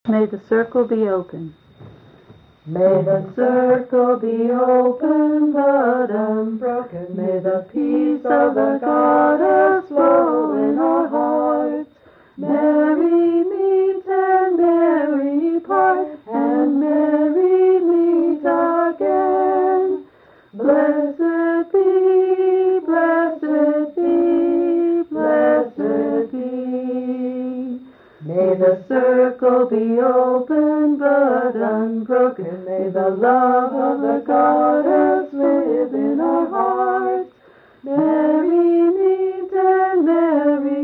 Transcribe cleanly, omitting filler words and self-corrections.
May the circle be open. May the circle be open but unbroken. May the peace of the goddess flow in our hearts. Merry meet and merry part, and merry meet again. Blessed be, blessed be, blessed be. May the circle be open but unbroken. May the love of the goddess live in our hearts. Merry meet and merry